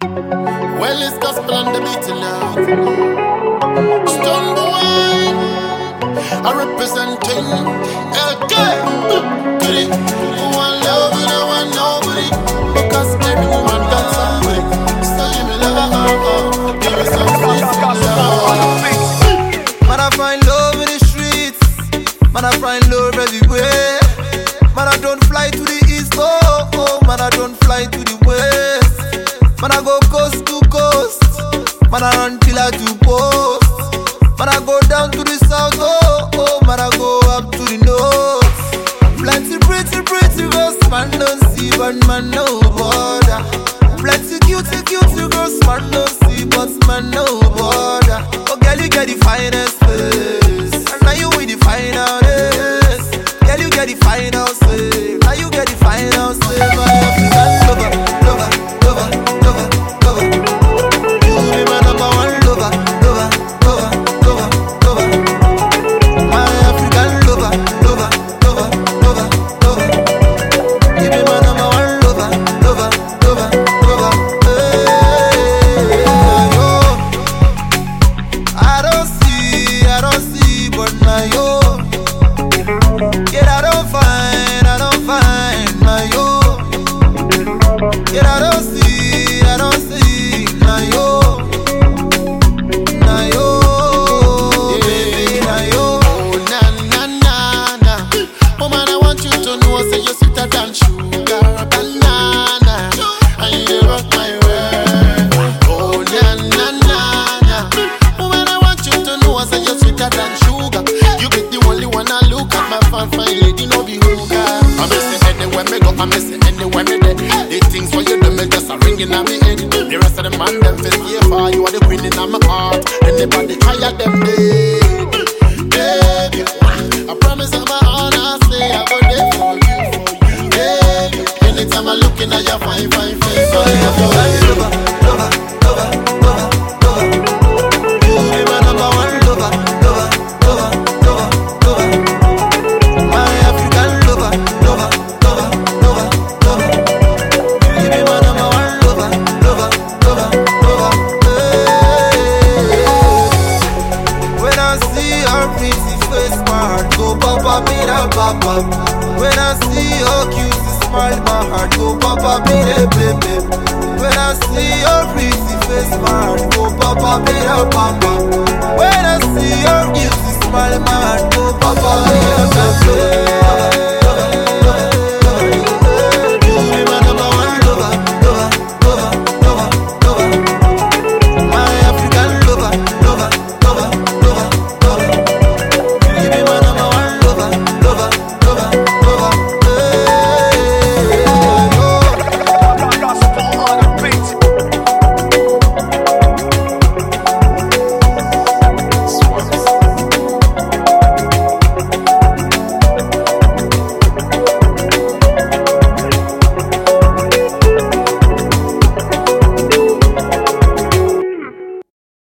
Well, it's gospel on the beat now. Stone boy, I representing LK. Get it? Who want love it, I want nobody. Because every woman got somebody. So give me love, give me some sweet love. Man, I find love in the streets. Man, I find love everywhere. Man, I don't fly to the east, oh. Man, I don't fly to the west. Man, I go coast to coast. Man, I run till I do post. Man, I go down to the south, oh. Man, I go up to the north. Plenty pretty girls, man don't see, but man no border. Plenty cute girls, man don't see, but man no border. Oh, girl, you get the finest face, and now you with the finest. Girl, you get the finest face, now you get the finest face. My African lover. You be my number one lover. My African lover. You be my number one lover. Hey, yo. I don't see, but now yo. Yeah, I don't find, now yo. Yeah, I don't see, now yo. Now yo, baby, now yo. Oh, na. Oh man, I want you to know, say you're sweeter than sugar banana. And you rock my world. Oh, na. Oh man, I want you to know, say you're sweeter than sugar. You be the only one I look at, my fine lady, no be hooker. I miss it anywhere me go, I miss it anywhere me there. The things for you do me just a ringing at me head. The rest of the man them feel here for you are the queen in my heart. Anybody try at them dead, baby. I promise I'm honor, say I go there for you, baby. Anytime I look in at your fine face, My African lover. You be my number one lover. My African lover. You be my number one lover. Hey. When I see her pretty face, my heart go pop, beat up, pop. When I see her cute smile, my heart go pop, beat up, baby. When I see your pretty face, my heart go pop, beat up, pop. When I see your cute smile, my heart go pop, beat up, baby.